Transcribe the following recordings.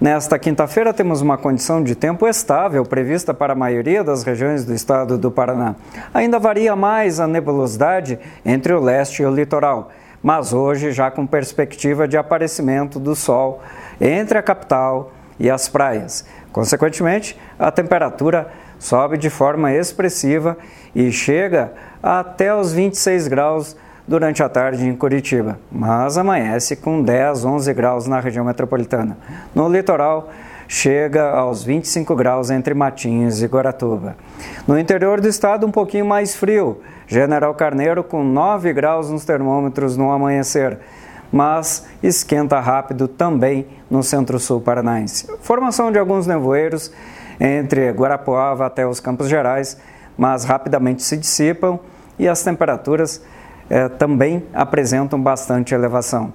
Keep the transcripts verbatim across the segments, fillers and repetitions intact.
Nesta quinta-feira temos uma condição de tempo estável prevista para a maioria das regiões do estado do Paraná. Ainda varia mais a nebulosidade entre o leste e o litoral, mas hoje já com perspectiva de aparecimento do sol entre a capital e as praias. Consequentemente, a temperatura sobe de forma expressiva e chega até os vinte e seis graus durante a tarde em Curitiba, mas amanhece com dez, onze graus na região metropolitana. No litoral, chega aos vinte e cinco graus entre Matinhos e Guaratuba. No interior do estado, um pouquinho mais frio, General Carneiro com nove graus nos termômetros no amanhecer, mas esquenta rápido também no centro-sul paranaense. Formação de alguns nevoeiros entre Guarapuava até os Campos Gerais, mas rapidamente se dissipam e as temperaturas eh, também apresentam bastante elevação.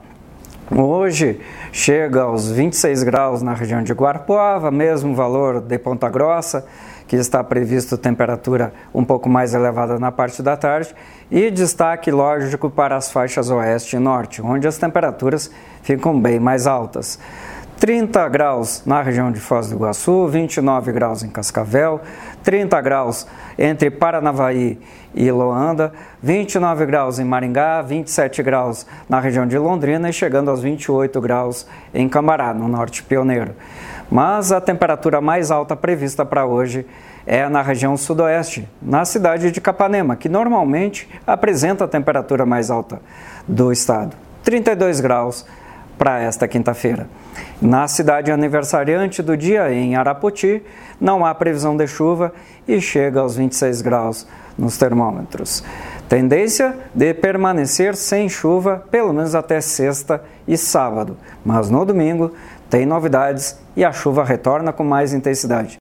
Hoje chega aos vinte e seis graus na região de Guarapuava, mesmo valor de Ponta Grossa, que está previsto temperatura um pouco mais elevada na parte da tarde, e destaque lógico para as faixas oeste e norte, onde as temperaturas ficam bem mais altas. trinta graus na região de Foz do Iguaçu, vinte e nove graus em Cascavel, trinta graus entre Paranavaí e Loanda, vinte e nove graus em Maringá, vinte e sete graus na região de Londrina e chegando aos vinte e oito graus em Cambará, no norte pioneiro. Mas a temperatura mais alta prevista para hoje é na região sudoeste, na cidade de Capanema, que normalmente apresenta a temperatura mais alta do estado, trinta e dois graus para esta quinta-feira. Na cidade aniversariante do dia, em Arapoti, não há previsão de chuva e chega aos vinte e seis graus nos termômetros. Tendência de permanecer sem chuva pelo menos até sexta e sábado, mas no domingo tem novidades e a chuva retorna com mais intensidade.